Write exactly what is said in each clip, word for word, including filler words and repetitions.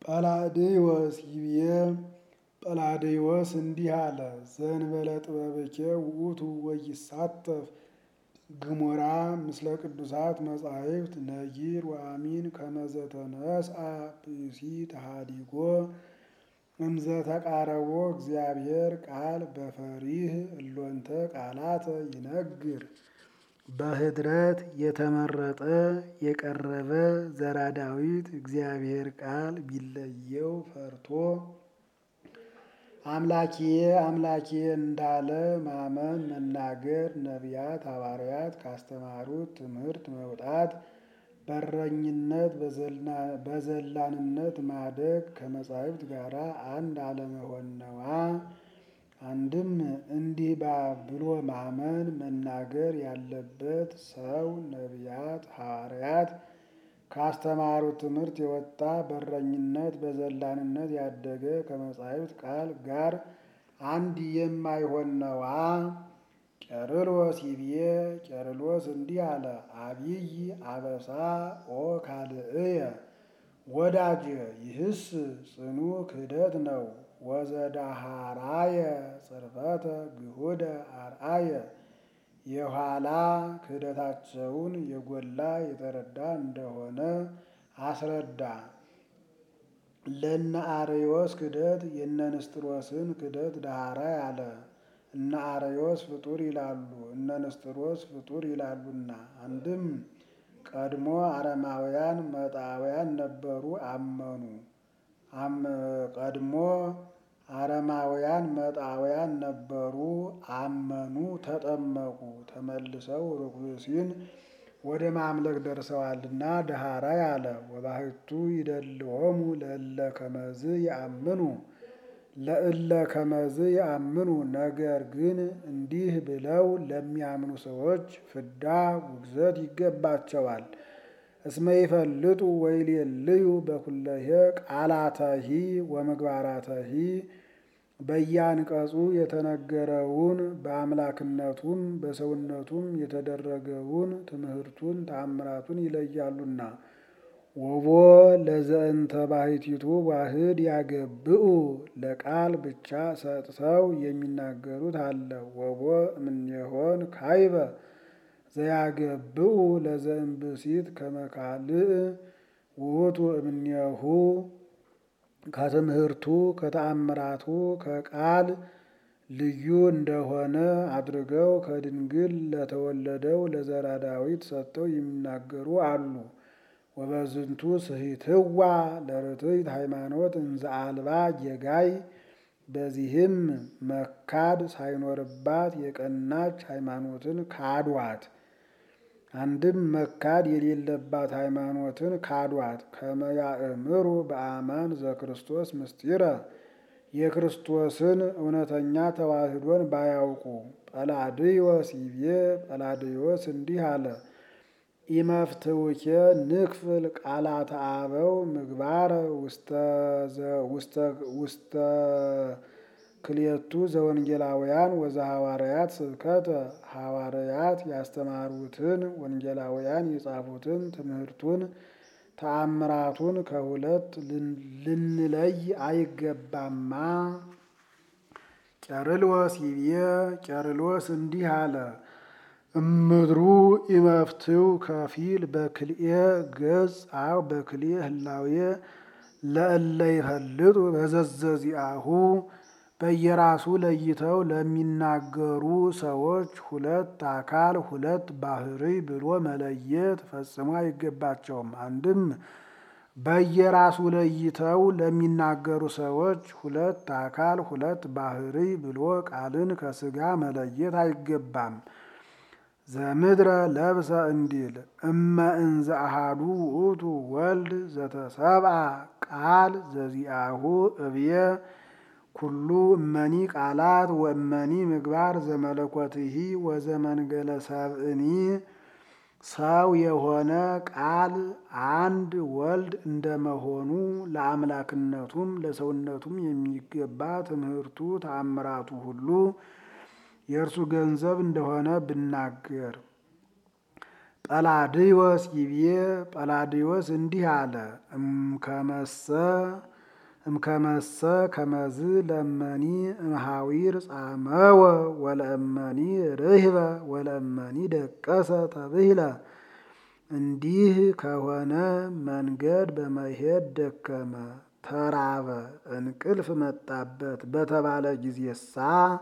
ጰላድዮስ ይብዬ ጰላድዮስ እንዲህ አለ። ዘእንበለ ጥበብኬ ውእቱ ወይሳተፍ ግሙራ ምስለ ቅዱሳት መጻሕፍት ነጊር ወአሚን ከመ ዘተነስአ ብእሲ ተሃዲጎ እምዘ ተቃረቦ እግዚአብሔር ቃል በፈሪህ እሎንተ ቃላተ ይነግር። በህድረት የተመረጠ የቀረበ ዘራ ዳዊት እግዚአብሔር ቃል ቢለየው ፈርቶ አምላኪየ አምላኪየ እንዳለ ማመን መናገር ነቢያት ሐዋርያት ካስተማሩት ትምህርት መውጣት በረኝነት በዘላንነት ማደግ ከመጻሕፍት ጋር አንድ አለመሆን ነዋ። አንድም እንዲህ ብሎ ማመን መናገር ያለበት ሰው ነቢያት ሐዋርያት ካስተማሩት ትምህርት የወጣ በረኝነት በዘላንነት ያደገ ከመጻሕፍት ቃል ጋር አንድ የማይሆን ነዋ። ቄርሎስ ይብዬ ቄርሎስ እንዲህ አለ። አብይ አበሳ ኦ ካልእየ ወዳጄ ይህስ ጽኑ ክህደት ነው። ወዘዳሃራየ ጽርፈተ ግሁደ አርአየ የኋላ ክህደታቸውን የጎላ የተረዳ እንደሆነ አስረዳ። ለነ አርዮስ ክህደት የነ ንስጥሮስን ክህደት ዳህራይ አለ። እነ አርዮስ ፍጡር ይላሉ እነ ንስጥሮስ ፍጡር ይላሉና። አንድም ቀድሞ አረማውያን መጣውያን ነበሩ አመኑ። ቀድሞ አረማውያን መጣውያን ነበሩ አመኑ ተጠመቁ ተመልሰው ርኩሲን ወደ ማምለክ ደርሰዋልና ዳህራይ አለ። ወባሕቱ ይደልዎሙ ለእለ ከመዝ ያአምኑ ለእለ ከመዝ ያአምኑ ነገር ግን እንዲህ ብለው ለሚያምኑ ሰዎች ፍዳ ውግዘት ይገባቸዋል። እስመ ይፈልጡ ወይሌልዩ በኩለሄ ቃላተሂ ወምግባራተሂ በያንቀጹ የተነገረውን በአምላክነቱም በሰውነቱም የተደረገውን ትምህርቱን ተአምራቱን ይለያሉና። ወቦ ለዘእንተ ባሕቲቱ ዋህድ ያገብኡ ለቃል ብቻ ሰጥተው የሚናገሩት አለ። ወቦ እምኔሆን ካይበ ዘያገብኡ ለዘእምብእሲት ከመ ካልእ ውእቱ እምኔሁ ከትምህርቱ ከተአምራቱ ከቃል ልዩ እንደሆነ አድርገው ከድንግል ለተወለደው ለዘራ ዳዊት ሰጥተው የሚናገሩ አሉ። ወበዝንቱ ስሂትዋ ለርትዕት ሃይማኖት እንዘ አልባ ጌጋይ በዚህም መካድ ሳይኖርባት የቀናች ሃይማኖትን ካዷት። አንድም መካድ የሌለባት ሃይማኖትን ካዷት። ከመ ያእምሩ በአማን ዘክርስቶስ ምስጢረ የክርስቶስን እውነተኛ ተዋህዶን ባያውቁ። ጰላድዮስ ይብዬ ጰላድዮስ እንዲህ አለ። ኢመፍትውኬ ንክፍል ቃላተ አበው ምግባረ ውስተ ክልኤቱ ዘወንጌላውያን ወዘሐዋርያት ስብከተ ሐዋርያት ያስተማሩትን ወንጌላውያን የጻፉትን ትምህርቱን ተአምራቱን ከሁለት ልንለይ አይገባማ። ቄርሎስ ይብዬ ቄርሎስ እንዲህ አለ። እምድሩ ኢመፍትው ከፊል በክልኤ ገጽ አው በክልኤ ህላዌ ለእለ ይፈልጡ በዘዘዚአሁ በየራሱ ለይተው ለሚናገሩ ሰዎች ሁለት አካል ሁለት ባሕርይ ብሎ መለየት ፈጽሞ አይገባቸውም። አንድም በየራሱ ለይተው ለሚናገሩ ሰዎች ሁለት አካል ሁለት ባሕርይ ብሎ ቃልን ከሥጋ መለየት አይገባም። ዘምድረ ለብሰ እንዲል እመ እንዘ አሐዱ ውእቱ ወልድ ዘተሰብአ ቃል ዘዚአሁ እብየ ኩሉ እመኒ ቃላት ወእመኒ ምግባር ዘመለኮትሂ ወዘመንገለ ሰብእኒ ሰው የሆነ ቃል አንድ ወልድ እንደመሆኑ ለአምላክነቱም ለሰውነቱም የሚገባ ትምህርቱ ተአምራቱ ሁሉ የእርሱ ገንዘብ እንደሆነ ብናገር። ጰላድዮስ ይብዬ ጰላድዮስ እንዲህ አለ። እምከመሰ እምከመሰ ከመዝ ለመኒ እምሃዊር ጻመወ ወለእመኒ ርህበ ወለእመኒ ደቀሰ ተብሂለ። እንዲህ ከሆነ መንገድ በመሄድ ደከመ፣ ተራበ፣ እንቅልፍ መጣበት በተባለ ጊዜሳ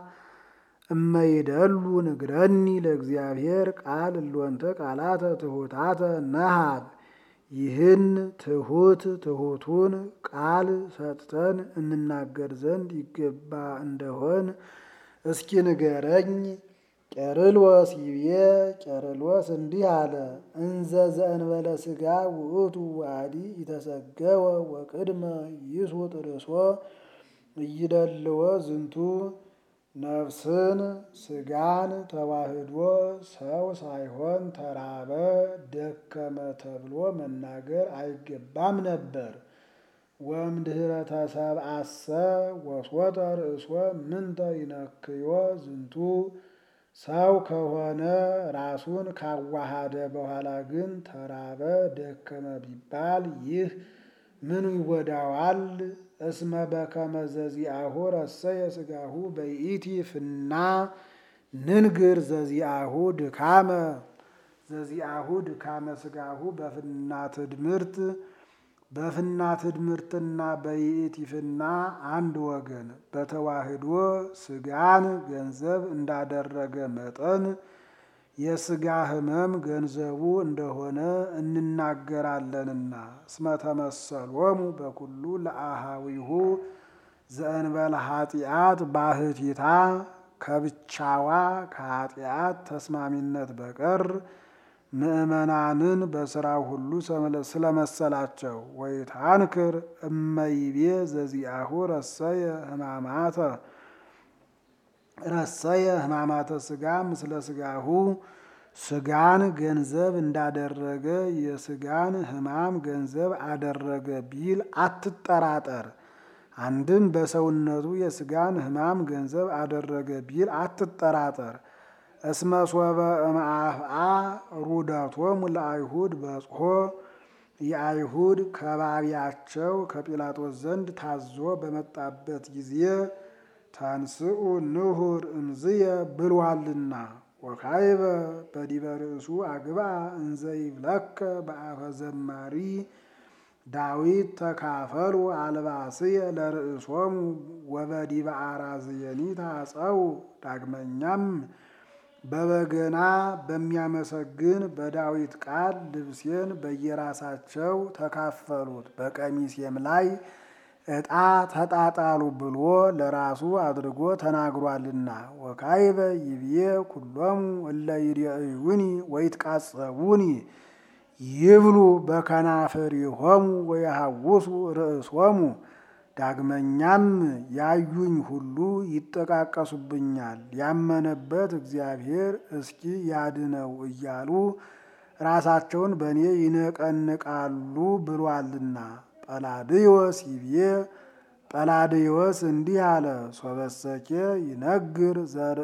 እመይደሉ ንግረኒ ለእግዚአብሔር ቃል እሎንተ ቃላተ ትሑታተ ነሃብ። ይህን ትሑት ትሑቱን ቃል ሰጥተን እንናገር ዘንድ ይገባ እንደሆን እስኪ ንገረኝ። ቄርሎስ ይቤ ቄርሎስ እንዲህ አለ። እንዘ ዘእንበለ ሥጋ ውእቱ ዋዲ ኢተሰገወ ወቅድመ ይስውጥ ርእሶ እይደልዎ ዝንቱ። ነፍስን ሥጋን ተዋህዶ ሰው ሳይሆን ተራበ ደከመ ተብሎ መናገር አይገባም ነበር። ወእምድኅረ ተሰብአሰ ወስወጠ ርእሶ ምንተ ይነክዮ ዝንቱ። ሰው ከሆነ ራሱን ካዋሃደ በኋላ ግን ተራበ ደከመ ቢባል ይህ ምኑ ይጎዳዋል? እስመ በከመ ዘዚአሁ ረሰየ ሥጋሁ በይእቲ ፍና ንንግር ዘዚአሁ ድካመ ዘዚአሁ ድካመ ሥጋሁ በፍና ትድምርት። በፍና ትድምርትና በይእቲ ፍና አንድ ወገን በተዋህዶ ሥጋን ገንዘብ እንዳደረገ መጠን የሥጋ ሕመም ገንዘቡ እንደሆነ እንናገራለንና። እስመ ተመሰሎሙ በኩሉ ለአሃዊሁ ዘእንበለ ኃጢአት ባሕቲታ። ከብቻዋ ከኃጢአት ተስማሚነት በቀር ምእመናንን በሥራው ሁሉ ስለመሰላቸው። ወይታንክር እመይቤ ዘዚአሁ ረሰየ ሕማማተ ረሰየ ሕማማተ ሥጋ ምስለ ሥጋሁ። ሥጋን ገንዘብ እንዳደረገ የሥጋን ሕማም ገንዘብ አደረገ ቢል አትጠራጠር። አንድም በሰውነቱ የሥጋን ሕማም ገንዘብ አደረገ ቢል አትጠራጠር። እስመ ሶበ እምአፍአ ሩደቶሙ ለአይሁድ በጽሖ። የአይሁድ ከባቢያቸው ከጲላጦስ ዘንድ ታዞ በመጣበት ጊዜ ታንስኡ ንሁር እምዝየ ብሏልና። ወካይበ በዲበ ርእሱ አግባ እንዘ ይብለከ በአፈ ዘማሪ ዳዊት ተካፈሉ አልባስየ ለርእሶሙ ወበዲበ አራዝየኒ ታጸው። ዳግመኛም በበገና በሚያመሰግን በዳዊት ቃል ልብሴን በየራሳቸው ተካፈሉት፣ በቀሚሴም ላይ ዕጣ ተጣጣሉ ብሎ ለራሱ አድርጎ ተናግሯልና። ወካይበ ይብዬ ኩሎሙ እለ ይሬእዩኒ ወይትቃጸቡኒ ይብሉ በከናፍሪሆሙ ወየሐውሱ ርእሶሙ። ዳግመኛም ያዩኝ ሁሉ ይጠቃቀሱብኛል፣ ያመነበት እግዚአብሔር እስኪ ያድነው እያሉ ራሳቸውን በእኔ ይነቀንቃሉ ብሏልና። ጰላድዮስ ይቤ ጰላድዮስ እንዲህ አለ። ሶበሰኬ ይነግር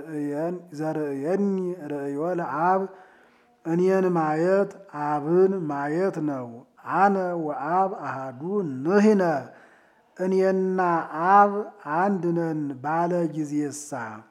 ዘርእየኒ ርእዮ ለአብ። እኔን ማየት አብን ማየት ነው። አነ ወአብ አሃዱ ንሕነ እኔና አብ አንድ ነን ባለ ጊዜሳ።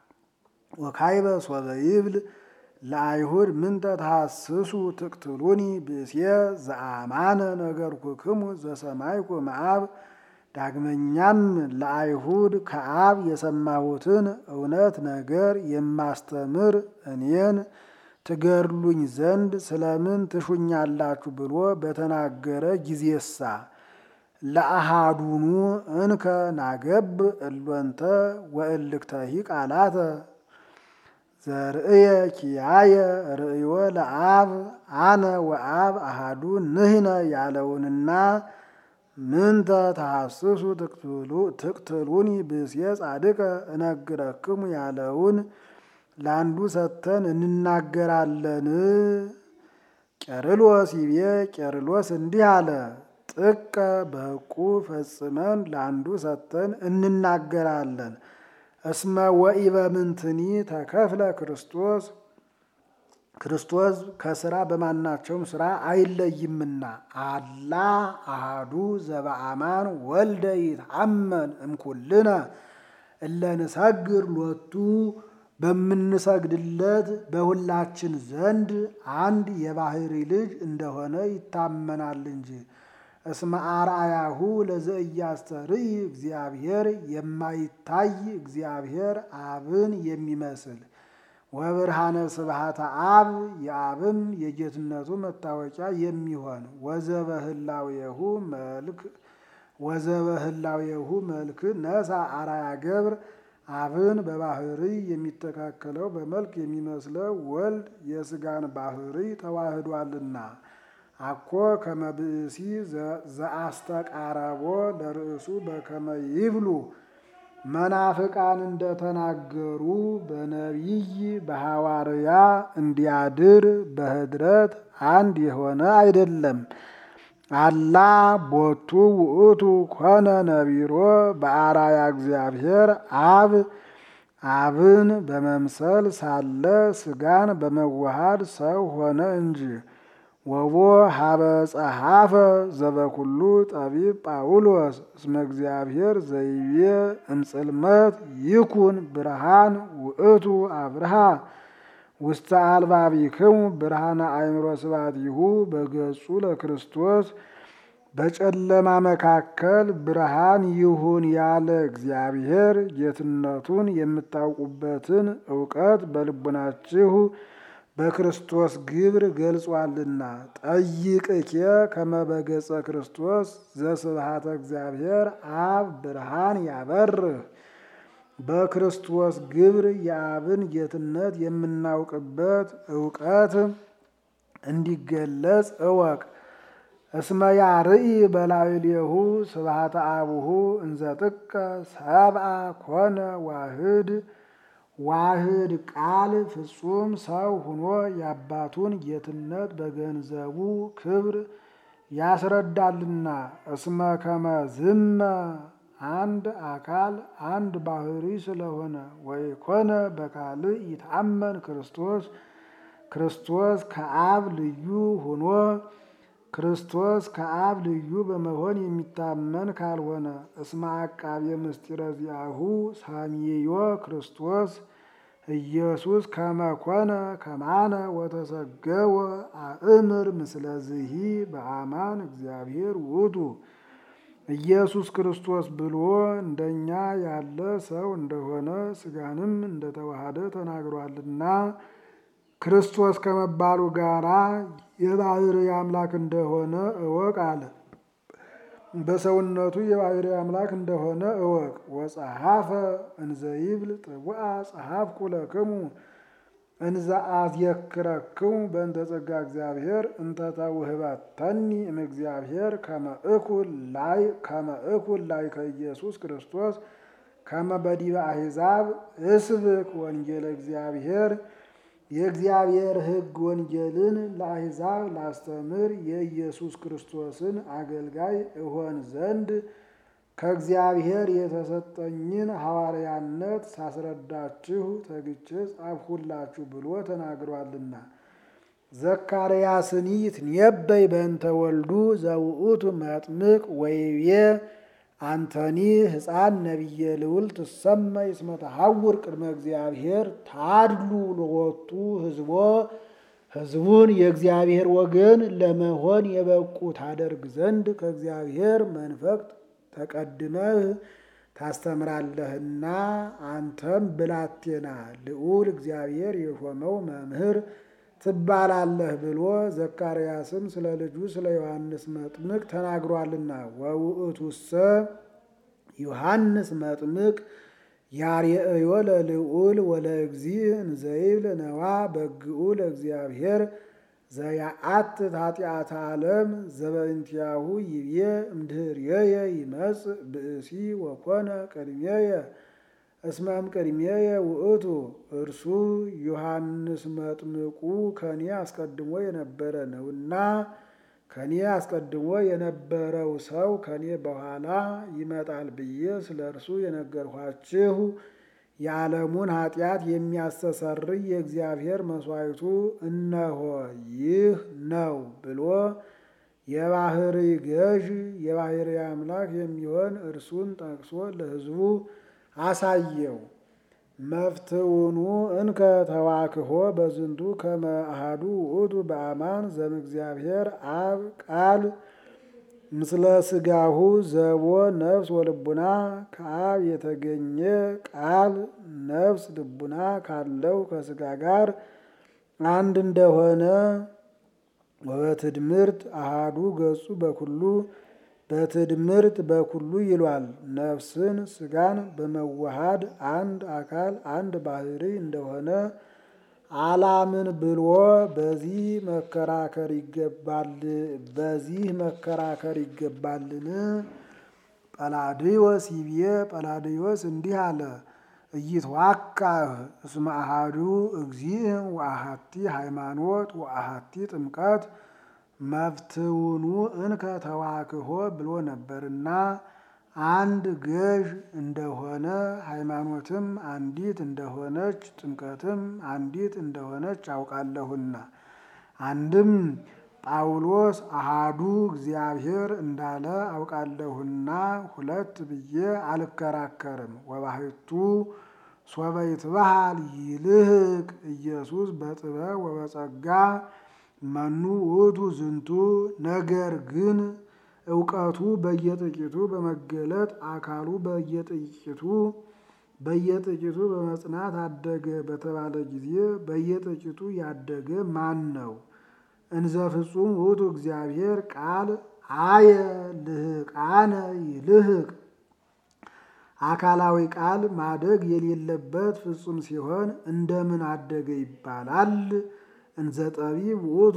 ወካይበ ሶበ ይብል ለአይሁድ ምንተ ተሐስሱ ትቅትሉኒ ብእሴ ዘአማነ ነገርኩክሙ ዘሰማይኩ እምአብ። ዳግመኛም ለአይሁድ ከአብ የሰማሁትን እውነት ነገር የማስተምር እኔን ትገድሉኝ ዘንድ ስለምን ትሹኛላችሁ ብሎ በተናገረ ጊዜሳ። ለአሃዱኑ እንከ ናገብ እሎንተ ወእልክተሂ ቃላተ ዘርእየ ኪያየ ርእዮ ለአብ አነ ወአብ አሃዱ ንሕነ ያለውንና ምንተ ተሐስሱ ትቅትሉኒ ብእሴ ጻድቀ እነግረክሙ ያለውን ለአንዱ ሰጥተን እንናገራለን። ቄርሎስ ይቤ ቄርሎስ እንዲህ አለ። ጥቀ በሕቁ ፈጽመን ለአንዱ ሰጥተን እንናገራለን። እስመ ወኢበ ምንትኒ ተከፍለ ክርስቶስ ክርስቶስ ከስራ በማናቸውም ስራ አይለይምና። አላ አሃዱ ዘበአማን ወልደ ይትአመን እምኩልነ እለ ንሰግር ሎቱ በምንሰግድለት በሁላችን ዘንድ አንድ የባህሪ ልጅ እንደሆነ ይታመናል እንጂ። እስመ አርአያሁ ለዘኢያስተርኢ እግዚአብሔር የማይታይ እግዚአብሔር አብን የሚመስል ወብርሃነ ስብሐተ አብ የአብም የጌትነቱ መታወቂያ የሚሆን ወዘበህላዌሁ መልክ ወዘበህላዌሁ መልክ ነሳ አርአያ ገብር አብን በባህሪ የሚተካከለው በመልክ የሚመስለው ወልድ የስጋን ባህሪ ተዋህዷልና። አኮ ከመ ብእሲ ዘአስተቃረቦ ለርእሱ በከመ ይብሉ መናፍቃን እንደተናገሩ በነቢይ በሐዋርያ እንዲያድር በህድረት አንድ የሆነ አይደለም። አላ ቦቱ ውእቱ ኮነ ነቢሮ በአራያ እግዚአብሔር አብ አብን በመምሰል ሳለ ስጋን በመዋሃድ ሰው ሆነ እንጂ። ወቦ ሀበ ጸሐፈ ዘበኩሉ ጠቢብ ጳውሎስ እስመ እግዚአብሔር ዘይቤ እምጽልመት ይኩን ብርሃን ውእቱ አብርሃ ውስተ አልባቢክሙ ብርሃነ አእምሮ ስብሐቲሁ በገጹ ለክርስቶስ በጨለማ መካከል ብርሃን ይሁን ያለ እግዚአብሔር ጌትነቱን የምታውቁበትን እውቀት በልቡናችሁ በክርስቶስ ግብር ገልጿልና። ጠይቅኬ ከመ በገጸ ክርስቶስ ዘስብሐተ እግዚአብሔር አብ ብርሃን ያበርህ በክርስቶስ ግብር የአብን ጌትነት የምናውቅበት እውቀት እንዲገለጽ እወቅ። እስመ ያርኢ በላዕሌሁ ስብሐተ አቡሁ እንዘ ጥቀ ሰብአ ኮነ ዋህድ ዋህድ ቃል ፍጹም ሰው ሁኖ የአባቱን ጌትነት በገንዘቡ ክብር ያስረዳልና። እስመ ከመ ዝመ አንድ አካል አንድ ባህሪ ስለሆነ ወይኮነ በካልእ ይትአመን ክርስቶስ ክርስቶስ ከአብ ልዩ ሆኖ ክርስቶስ ከአብ ልዩ በመሆን የሚታመን ካልሆነ። እስመ አቃቤ ምስጢረ ዚአሁ ሳሚዮ ክርስቶስ ኢየሱስ ከመ ኮነ ከማነ ወተሰገወ አእምር ምስለዝሂ በአማን እግዚአብሔር ውእቱ ኢየሱስ ክርስቶስ ብሎ እንደኛ ያለ ሰው እንደሆነ ስጋንም እንደተዋሃደ ተናግሯልና። ክርስቶስ ከመባሉ ጋራ የባህርይ አምላክ እንደሆነ እወቅ አለ። በሰውነቱ የባህርይ አምላክ እንደሆነ እወቅ። ወጸሐፈ እንዘ ይብል ጥቡአ ጸሐፍኩ ለክሙ እንዘ አዝየክረክሙ በእንተ ጸጋ እግዚአብሔር እንተ ተውህበተኒ እምእግዚአብሔር ከመ እኩል ላይ ከመ እኩል ላይ ከኢየሱስ ክርስቶስ ከመ በዲበ አሕዛብ እስብክ ወንጌለ እግዚአብሔር የእግዚአብሔር ሕግ ወንጌልን ለአሕዛብ ላስተምር የኢየሱስ ክርስቶስን አገልጋይ እሆን ዘንድ ከእግዚአብሔር የተሰጠኝን ሐዋርያነት ሳስረዳችሁ ተግቼ ጻፍሁላችሁ ብሎ ተናግሯልና። ዘካርያስኒ ይትነበይ በእንተ ወልዱ ዘውእቱ መጥምቅ ወይቤ አንተኒ ሕፃን ነቢየ ልዑል ትሰመይ እስመ ተሐውር ቅድመ እግዚአብሔር ታድሉ ለወቱ ሕዝቦ ሕዝቡን የእግዚአብሔር ወገን ለመሆን የበቁ ታደርግ ዘንድ ከእግዚአብሔር መንፈቅ ተቀድመህ ታስተምራለህና አንተም ብላቴና ልዑል እግዚአብሔር የሾመው መምህር ትባላለህ ብሎ ዘካርያስም ስለ ልጁ ስለ ዮሐንስ መጥምቅ ተናግሯልና። ወውእቱሰ ዮሐንስ መጥምቅ ያርአዮ ለልዑል ወለእግዚእ እንዘ ይብል ነዋ በግኡ ለእግዚአብሔር ዘያአትት ኃጢአተ ዓለም ዘበእንቲአሁ ይቤ እምድኅሬየ ይመጽእ ብእሲ ወኮነ ቅድሜየ እስመ እምቅድሜየ ውእቱ። እርሱ ዮሐንስ መጥምቁ ከኔ አስቀድሞ የነበረ ነውና ከኔ አስቀድሞ የነበረው ሰው ከኔ በኋላ ይመጣል ብዬ ስለ እርሱ የነገርኋችሁ የዓለሙን ኃጢአት የሚያስተሰርይ የእግዚአብሔር መሥዋዕቱ እነሆ ይህ ነው ብሎ የባሕርይ ገዥ የባሕርይ አምላክ የሚሆን እርሱን ጠቅሶ ለሕዝቡ አሳየው። መፍትውኑ እንከ ተዋክሆ በዝንቱ ከመ አሐዱ ውእቱ በአማን ዘእምእግዚአብሔር አብ ቃል ምስለ ሥጋሁ ዘቦ ነፍስ ወልቡና ከአብ የተገኘ ቃል ነፍስ ልቡና ካለው ከሥጋ ጋር አንድ እንደሆነ ወበትድምርት አሐዱ ገጹ በኩሉ በትድምርት በኩሉ ይሏል። ነፍስን ሥጋን በመዋሃድ አንድ አካል አንድ ባሕርይ እንደሆነ አላምን ብሎ በዚህ መከራከር ይገባል በዚህ መከራከር ይገባልን? ጰላድዮስ ይቤ ጰላድዮስ እንዲህ አለ። ኢይትዋካህ እስመ አሐዱ እግዚእ ወአሐቲ ሃይማኖት ወአሐቲ ጥምቀት መፍትውኑ እንከ ተዋክሆ ብሎ ነበርና አንድ ገዥ እንደሆነ ሃይማኖትም አንዲት እንደሆነች ጥምቀትም አንዲት እንደሆነች አውቃለሁና። አንድም ጳውሎስ አሐዱ እግዚአብሔር እንዳለ አውቃለሁና ሁለት ብዬ አልከራከርም። ወባሕቱ ሶበ ይትበሃል ይልህቅ ኢየሱስ በጥበብ ወበጸጋ መኑ ውእቱ ዝንቱ። ነገር ግን እውቀቱ በየጥቂቱ በመገለጥ አካሉ በየጥቂቱ በየጥቂቱ በመጽናት አደገ በተባለ ጊዜ በየጥቂቱ ያደገ ማን ነው? እንዘ ፍጹም ውእቱ እግዚአብሔር ቃል አየ ልህቃነ ይልህቅ። አካላዊ ቃል ማደግ የሌለበት ፍጹም ሲሆን እንደምን አደገ ይባላል? እንዘ ጠቢብ ውእቱ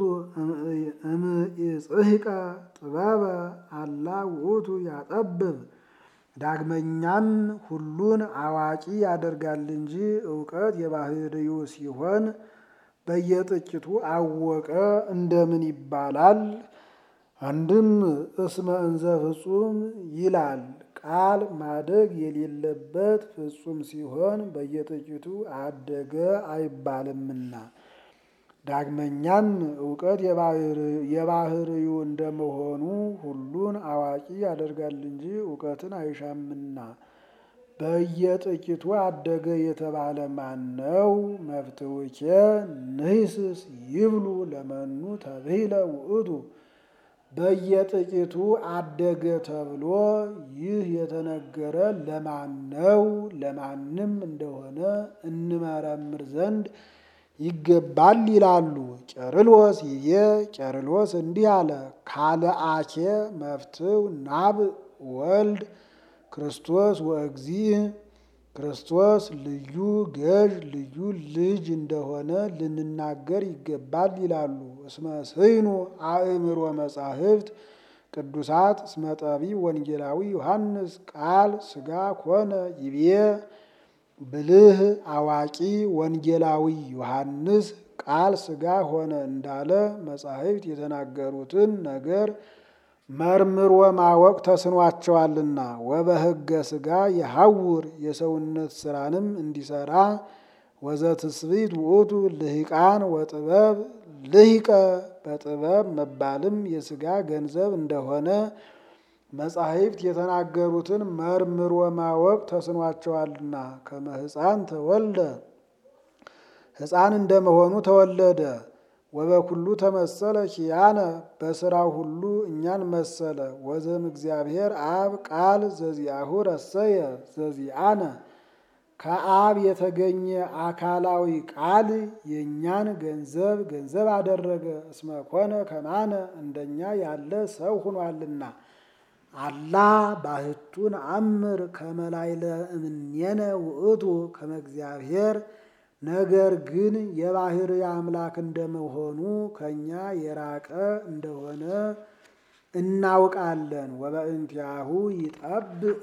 እምይጽሕቀ ጥበበ አላ ውእቱ ያጠብብ። ዳግመኛም ሁሉን አዋቂ ያደርጋል እንጂ እውቀት የባሕርዩ ሲሆን በየጥቂቱ አወቀ እንደምን ይባላል? አንድም እስመ እንዘ ፍጹም ይላል። ቃል ማደግ የሌለበት ፍጹም ሲሆን በየጥቂቱ አደገ አይባልምና። ዳግመኛም እውቀት የባሕርዩ እንደመሆኑ ሁሉን አዋቂ ያደርጋል እንጂ እውቀትን አይሻምና። በየጥቂቱ አደገ የተባለ ማን ነው? መፍትውኬ ንሂስስ ይብሉ ለመኑ ተብሂለ ውእቱ። በየጥቂቱ አደገ ተብሎ ይህ የተነገረ ለማን ነው? ለማንም እንደሆነ እንመረምር ዘንድ ይገባል ይላሉ። ቄርሎስ ይቤ ቄርሎስ እንዲህ አለ። ካልአኬ መፍትው ናብ ወልድ ክርስቶስ ወእግዚእ። ክርስቶስ ልዩ ገዥ ልዩ ልጅ እንደሆነ ልንናገር ይገባል ይላሉ። እስመ ስሕኑ አእምሮ መጻሕፍት ቅዱሳት እስመ ጠቢብ ወንጌላዊ ዮሐንስ ቃል ሥጋ ኮነ ይቤ። ብልህ አዋቂ ወንጌላዊ ዮሐንስ ቃል ሥጋ ሆነ እንዳለ መጻሕፍት የተናገሩትን ነገር መርምሮ ማወቅ ተስኗቸዋልና። ወበሕገ ሥጋ የሐውር የሰውነት ሥራንም እንዲሠራ ወዘትስብእት ውእቱ ልሂቃን ወጥበብ። ልሂቀ በጥበብ መባልም የሥጋ ገንዘብ እንደሆነ መጻሕፍት የተናገሩትን መርምሮ ማወቅ ተስኗቸዋልና። ከመ ሕፃን ተወልደ ሕፃን እንደመሆኑ ተወለደ። ወበኩሉ ተመሰለ ኪያነ በሥራው ሁሉ እኛን መሰለ። ወዘም እግዚአብሔር አብ ቃል ዘዚአሁ ረሰየ ዘዚአነ። ከአብ የተገኘ አካላዊ ቃል የእኛን ገንዘብ ገንዘብ አደረገ። እስመ ኮነ ከማነ እንደኛ ያለ ሰው ሆኗልና። አላ ባሕቱን አምር ከመ ላዕለ እምኔነ ውእቱ ከመ እግዚአብሔር። ነገር ግን የባሕርይ አምላክ እንደመሆኑ ከእኛ የራቀ እንደሆነ እናውቃለን። ወበእንቲአሁ ይጠብእ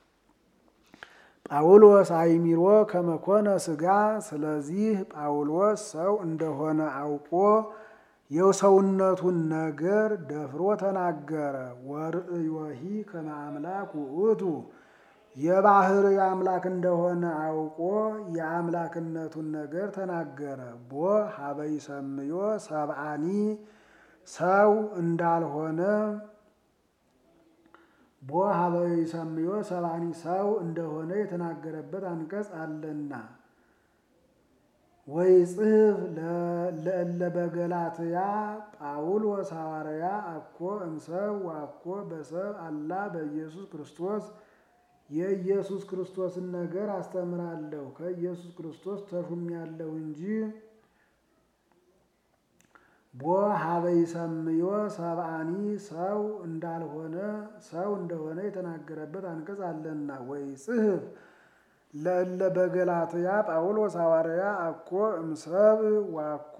ጳውሎስ አይሚሮ ከመ ኮነ ሥጋ። ስለዚህ ጳውሎስ ሰው እንደሆነ አውቆ የሰውነቱን ነገር ደፍሮ ተናገረ። ወርእዮሂ ከመ አምላክ ውእቱ የባህርይ አምላክ እንደሆነ አውቆ የአምላክነቱን ነገር ተናገረ። ቦ ሀበይ ሰምዮ ሰብአኒ ሰው እንዳልሆነ ቦ ሀበይ ሰምዮ ሰብአኒ ሰው እንደሆነ የተናገረበት አንቀጽ አለና ወይ ጽሕፍ ለእለ በገላትያ ጳውሎስ ሐዋርያ አኮ እምሰብ ወአኮ በሰብ አላ በኢየሱስ ክርስቶስ የኢየሱስ ክርስቶስን ነገር አስተምራለሁ ከኢየሱስ ክርስቶስ ተሹሜያለሁ እንጂ ቦ ሀበይ ሰምዮ ሰብአኒ ሰው እንዳልሆነ ሰው እንደሆነ የተናገረበት አንቀጽ አለና ወይ ጽሕፍ ለእለ በገላትያ ጳውሎስ ሐዋርያ አኮ እምሰብ ወአኮ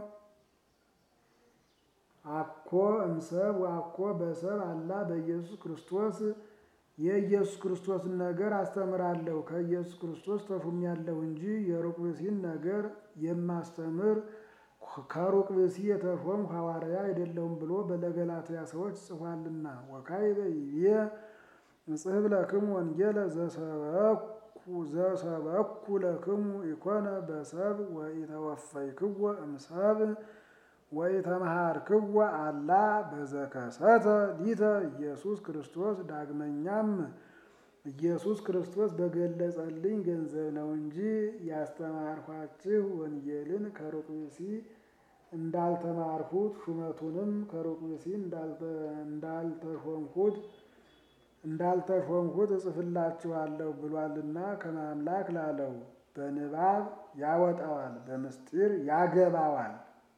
አኮ እምሰብ ወአኮ በሰብ አላ በኢየሱስ ክርስቶስ የኢየሱስ ክርስቶስን ነገር አስተምራለሁ ከኢየሱስ ክርስቶስ ተሹሜያለሁ እንጂ የሩቅ ብእሲን ነገር የማስተምር ከሩቅ ብእሲ የተሾምኩ ሐዋርያ አይደለሁም ብሎ በለገላትያ ሰዎች ጽፏልና። ወካዕበ ይቤ እጽሕፍ ለክሙ ወንጌለ ዘሰበኩ ዘሰበኩ ለክሙ ኢኮነ በሰብ ወኢተወፈይክዎ እምሰብ ወኢተመሃርክዎ አላ በዘከሰተ ሊተ ኢየሱስ ክርስቶስ። ዳግመኛም ኢየሱስ ክርስቶስ በገለጸልኝ ገንዘብ ነው እንጂ ያስተማርኋችሁ ወንጌልን ከሩቅ ብእሲ እንዳልተማርሁት ሹመቱንም ከሩቅ ብእሲ እንዳልተሾምሁት እንዳልተሾምሁት እጽፍላችኋለሁ ብሏልና ከማምላክ ላለው በንባብ ያወጣዋል፣ በምስጢር ያገባዋል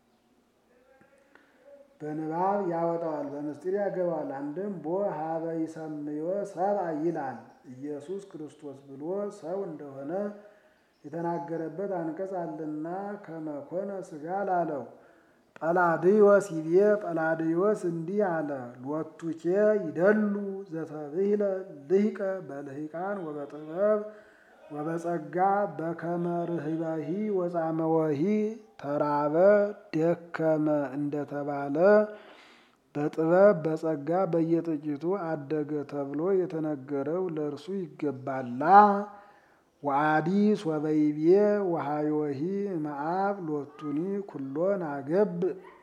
በንባብ ያወጣዋል በምስጢር ያገባዋል። አንድም ቦ ሀበይ ሰምዮ ሰብአ ይላል ኢየሱስ ክርስቶስ ብሎ ሰው እንደሆነ የተናገረበት አንቀጽ አለና ከመኮነ ሥጋ ላለው። ጰላድዮስ ይቤ ጰላድዮስ እንዲህ አለ። ሎቱኬ ይደሉ ዘተብሂለ ልሂቀ በልሂቃን ወበጥበብ ወበጸጋ በከመ ርህበሂ ወጻመወሂ ተራበ ደከመ እንደተባለ በጥበብ በጸጋ በየጥቂቱ አደገ ተብሎ የተነገረው ለእርሱ ይገባላ። ወአዲ ሶበይቤ ወሃዮሂ እምአብ ሎቱኒ ኩሎን አገብ።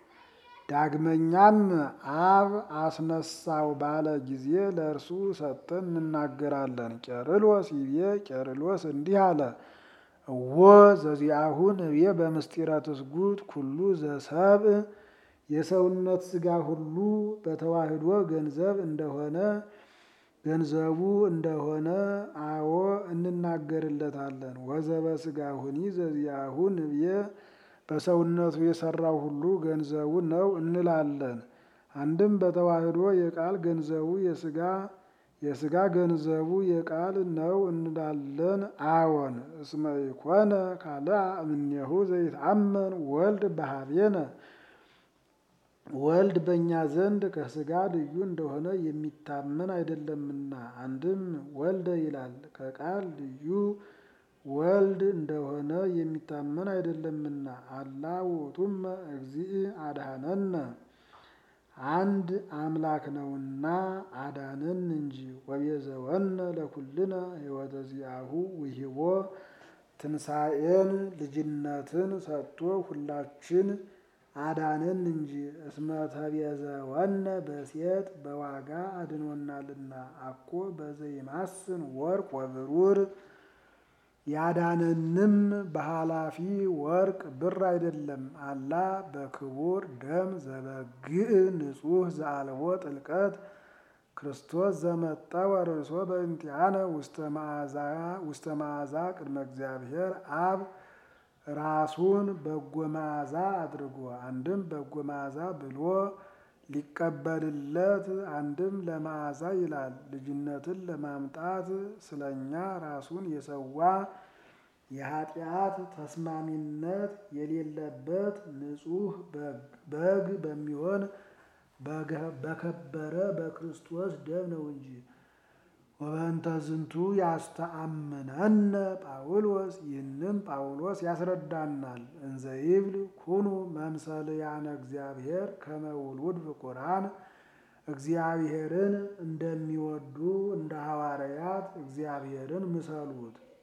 ዳግመኛም አብ አስነሳው ባለ ጊዜ ለእርሱ ሰጥተን እንናገራለን። ቄርሎስ ይቤ ቄርሎስ እንዲህ አለ። እወ ዘዚአሁ ንቤ በምስጢረ ትስጉት ኩሉ ዘሰብእ የሰውነት ሥጋ ሁሉ በተዋህዶ ገንዘብ እንደሆነ ገንዘቡ እንደሆነ አዎ እንናገርለታለን። ወዘበ ሥጋሁኒ ዘዚአሁ ንቤ በሰውነቱ የሰራው ሁሉ ገንዘቡ ነው እንላለን። አንድም በተዋህዶ የቃል ገንዘቡ የሥጋ የሥጋ ገንዘቡ የቃል ነው እንላለን። አዎን እስመ ኢኮነ ካልአ እምኔሁ ዘይትአመን ወልድ በኀቤነ ወልድ በእኛ ዘንድ ከሥጋ ልዩ እንደሆነ የሚታመን አይደለምና። አንድም ወልደ ይላል ከቃል ልዩ ወልድ እንደሆነ የሚታመን አይደለምና። አላ ውእቱመ እግዚእ አድኀነነ አንድ አምላክ ነውና አዳነን እንጂ። ወቤዘወነ ለኩልነ ሕይወተ ዚአሁ ውሂቦ ትንሣኤን ልጅነትን ሰጥቶ ሁላችን አዳነን እንጂ። እስመ ተቤዘወነ በሴት በዋጋ አድኖናልና። አኮ በዘይማስን ወርቅ ወብሩር ያዳነንም በኃላፊ ወርቅ ብር አይደለም። አላ በክቡር ደም ዘበግእ ንጹሕ ዘአልቦ ጥልቀት ክርስቶስ ዘመጣ ወርእሶ በእንቲአነ ውስተ መዓዛ ቅድመ እግዚአብሔር አብ ራሱን በጎ መዓዛ አድርጎ አንድም በጎ መዓዛ ብሎ ሊቀበልለት አንድም ለመዓዛ ይላል። ልጅነትን ለማምጣት ስለኛ ራሱን የሰዋ የኃጢአት ተስማሚነት የሌለበት ንጹሕ በግ በሚሆን በከበረ በክርስቶስ ደም ነው እንጂ። ወበእንተ ዝንቱ ያስተአምነነ ጳውሎስ ይህንም ጳውሎስ ያስረዳናል። እንዘ ይብል ኩኑ መምሰልያነ እግዚአብሔር ከመ ውሉድ ፍቁራን እግዚአብሔርን እንደሚወዱ እንደ ሐዋርያት እግዚአብሔር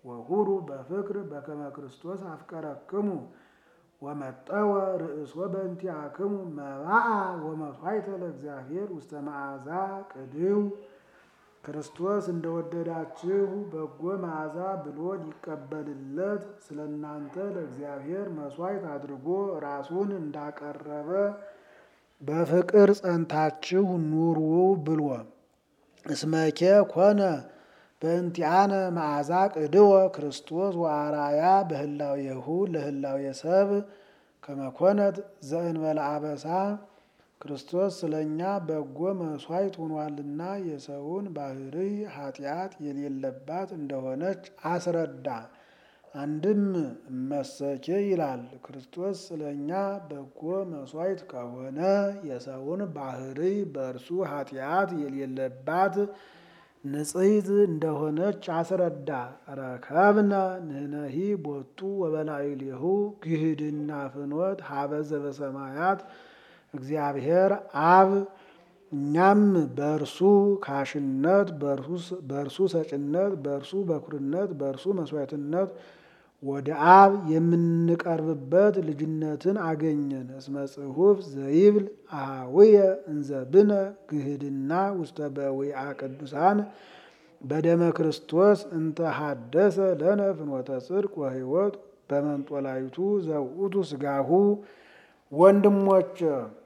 ወሁሩ በፍቅር በከመ ክርስቶስ አፍቀረክሙ ወመጠወ ርእሶ በእንቲአክሙ መባአ ወመሥዋዕተ ለእግዚአብሔር ውስተ መዓዛ ቅድው። ክርስቶስ እንደወደዳችሁ በጎ መዓዛ ብሎ ሊቀበልለት ስለ እናንተ ለእግዚአብሔር መሥዋዕት አድርጎ ራሱን እንዳቀረበ በፍቅር ጸንታችሁ ኑሩ ብሎ እስመኬ ኮነ በእንቲአነ መዓዛ ቅድወ ክርስቶስ ወአራያ በህላዌሁ ለህላዌ ሰብ ከመ ኮነት ዘእንበለ አበሳ። ክርስቶስ ስለኛ በጎ መሥዋዕት ሆኗልና የሰውን ባህርይ ኃጢአት የሌለባት እንደሆነች አስረዳ። አንድም እመሰኬ ይላል። ክርስቶስ ስለኛ በጎ መሥዋዕት ከሆነ የሰውን ባህርይ በእርሱ ኃጢአት የሌለባት ንጽሕት እንደሆነች አስረዳ። ረከብነ ንሕነሂ ቦቱ ወበላዕሌሁ ግህድና ፍኖት ሀበ ዘበሰማያት እግዚአብሔር አብ። እኛም በእርሱ ካሽነት፣ በእርሱ ሰጭነት፣ በእርሱ በኩርነት፣ በእርሱ መሥዋዕትነት ወደ አብ የምንቀርብበት ልጅነትን አገኘን። እስመ ጽሑፍ ዘይብል አኀውየ እንዘ ብነ ግህድና ውስተ በዊዓ ቅዱሳን በደመ ክርስቶስ እንተ ሐደሰ ለነ ፍኖተ ጽድቅ ወሕይወት በመንጦላይቱ ዘውእቱ ሥጋሁ። ወንድሞች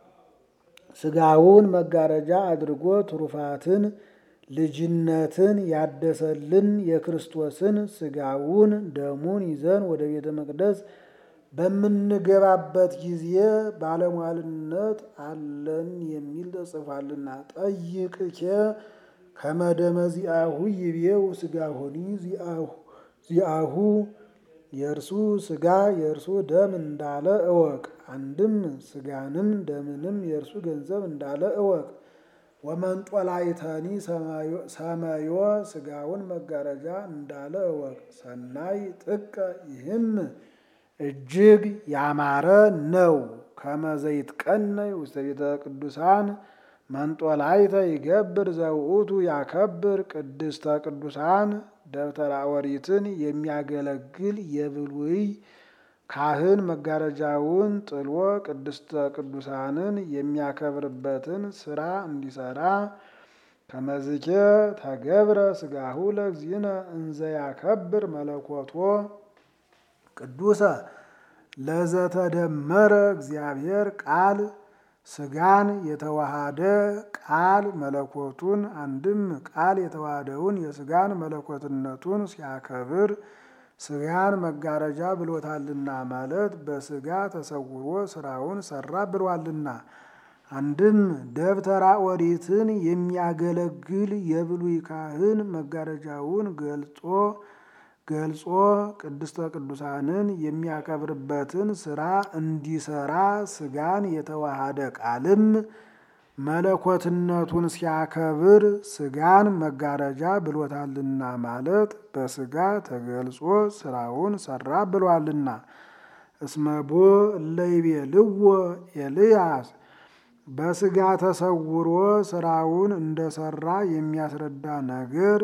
ሥጋውን መጋረጃ አድርጎ ትሩፋትን ልጅነትን ያደሰልን የክርስቶስን ሥጋውን ደሙን ይዘን ወደ ቤተ መቅደስ በምንገባበት ጊዜ ባለሟልነት አለን የሚል ተጽፏልና። ጠይቅኬ ከመ ደመ ዚአሁ ይቤው ሥጋሆኒ ዚአሁ የእርሱ ሥጋ የእርሱ ደም እንዳለ እወቅ። አንድም ሥጋንም ደምንም የእርሱ ገንዘብ እንዳለ እወቅ። ወመንጦላይተኒ ሰማዮ ሥጋውን መጋረጃ እንዳለ እወቅ። ሰናይ ጥቀ ይህም እጅግ ያማረ ነው። ከመ ዘይትቀነይ ውስተ ቤተ ቅዱሳን መንጦላይተ ይገብር ዘውእቱ ያከብር ቅድስተ ቅዱሳን። ደብተራ ኦሪትን የሚያገለግል የብሉይ ካህን መጋረጃውን ጥሎ ቅድስተ ቅዱሳንን የሚያከብርበትን ስራ እንዲሰራ ከመዝኬ ተገብረ ሥጋሁ ለእግዚእነ እንዘ ያከብር መለኮቶ ቅዱሰ ለዘተደመረ እግዚአብሔር ቃል። ሥጋን የተዋሃደ ቃል መለኮቱን አንድም ቃል የተዋሃደውን የሥጋን መለኮትነቱን ሲያከብር ሥጋን መጋረጃ ብሎታልና ማለት በሥጋ ተሰውሮ ስራውን ሰራ ብሏልና። አንድም ደብተራ ኦሪትን የሚያገለግል የብሉይ ካህን መጋረጃውን ገልጾ ገልጾ ቅድስተ ቅዱሳንን የሚያከብርበትን ስራ እንዲሰራ ሥጋን የተዋሃደ ቃልም መለኮትነቱን ሲያከብር ሥጋን መጋረጃ ብሎታልና ማለት በሥጋ ተገልጾ ስራውን ሰራ ብሏልና። እስመቦ እለይቤልዎ ኤልያስ በሥጋ ተሰውሮ ስራውን እንደሰራ የሚያስረዳ ነገር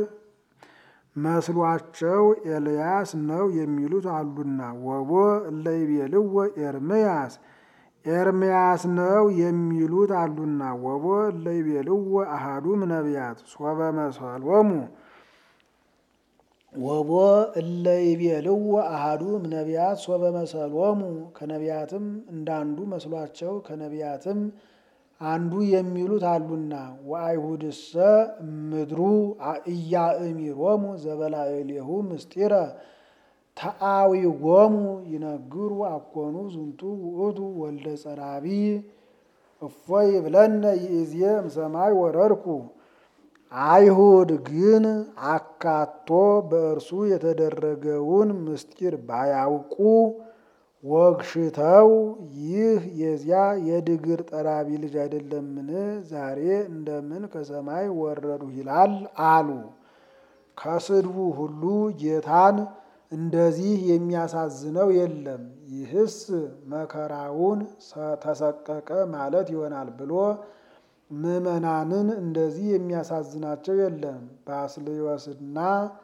መስሏቸው ኤልያስ ነው የሚሉት አሉና። ወቦ እለይቤልዎ ኤርምያስ ኤርምያስ ነው የሚሉት አሉና። ወቦ እለይቤልዎ አሐዱም ነቢያት ሶበ መሰሎሙ ወቦ እለይቤልዎ አሐዱም ነቢያት ሶበ መሰሎሙ ከነቢያትም እንዳንዱ መስሏቸው ከነቢያትም አንዱ የሚሉት አሉና። ወአይሁድሰ ምድሩ ኢያእሚሮሙ ዘበላዕሌሁ ምስጢረ ተአዊጎሙ ይነግሩ አኮኑ ዝንቱ ውእቱ ወልደ ጸራቢ። እፎይ ብለነ ይእዜ እምሰማይ ወረድኩ። አይሁድ ግን አካቶ በእርሱ የተደረገውን ምስጢር ባያውቁ ወግሽተው ይህ የዚያ የድግር ጠራቢ ልጅ አይደለምን? ዛሬ እንደምን ከሰማይ ወረዱ ይላል አሉ። ከስድቡ ሁሉ ጌታን እንደዚህ የሚያሳዝነው የለም። ይህስ መከራውን ተሰቀቀ ማለት ይሆናል ብሎ ምዕመናንን እንደዚህ የሚያሳዝናቸው የለም። ባስልዮስና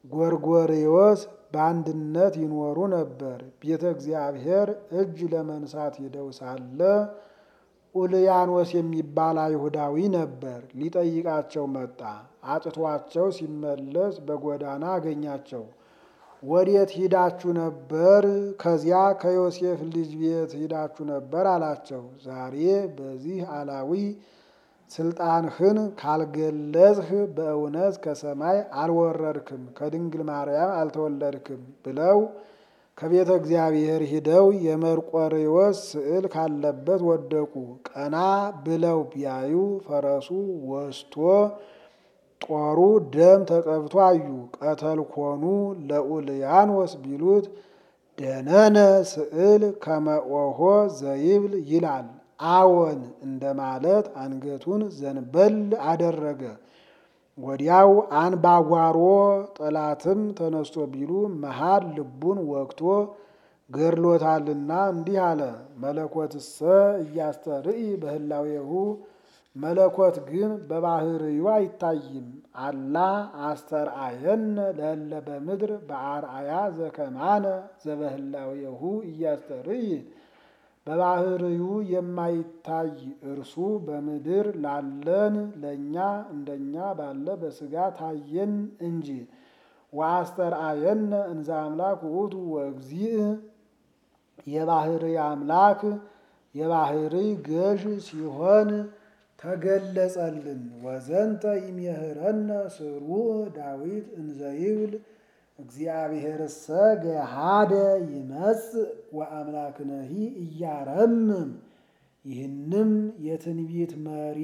ጎርጎርዮስ በአንድነት ይኖሩ ነበር። ቤተ እግዚአብሔር እጅ ለመንሳት ሄደው ሳለ ኡልያኖስ የሚባል አይሁዳዊ ነበር። ሊጠይቃቸው መጣ። አጥቷቸው ሲመለስ በጎዳና አገኛቸው። ወዴት ሂዳችሁ ነበር? ከዚያ ከዮሴፍ ልጅ ቤት ሂዳችሁ ነበር አላቸው። ዛሬ በዚህ አላዊ ስልጣንህን ካልገለጽህ በእውነት ከሰማይ አልወረድክም፣ ከድንግል ማርያም አልተወለድክም ብለው ከቤተ እግዚአብሔር ሂደው የመርቆሬዎስ ስዕል ካለበት ወደቁ። ቀና ብለው ቢያዩ ፈረሱ ወስቶ ጦሩ ደም ተቀብቶ አዩ። ቀተልኮኑ ለኡልያኖስ ቢሉት ደነነ ስዕል ከመኦሆ ዘይብል ይላል። አዎን እንደማለት አንገቱን ዘንበል አደረገ። ወዲያው አንባጓሮ ጠላትም ተነስቶ ቢሉ መሃል ልቡን ወግቶ ገድሎታልና እንዲህ አለ። መለኮትሰ እያስተርኢ በህላዌሁ መለኮት ግን በባህርዩ አይታይም። አላ አስተርአየነ ለእለ በምድር በአርአያ ዘከማነ ዘበህላዌሁ እያስተርኢ በባህርዩ የማይታይ እርሱ በምድር ላለን ለእኛ እንደኛ ባለ በስጋ ታየን እንጂ። ወአስተርአየነ እንዘ አምላክ ውእቱ ወእግዚእ የባህርይ አምላክ የባህርይ ገዥ ሲሆን ተገለጸልን። ወዘንተ ይሜህረነ ስሩዕ ዳዊት እንዘ ይብል እግዚአብሔርሰ ገሃደ ይመጽእ ወአምላክነሂ እያረምም። ይህንም የትንቢት መሪ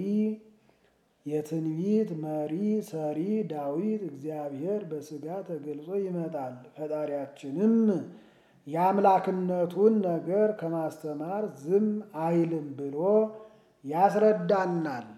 የትንቢት መሪ ሰሪ ዳዊት እግዚአብሔር በስጋ ተገልጾ ይመጣል፣ ፈጣሪያችንም የአምላክነቱን ነገር ከማስተማር ዝም አይልም ብሎ ያስረዳናል።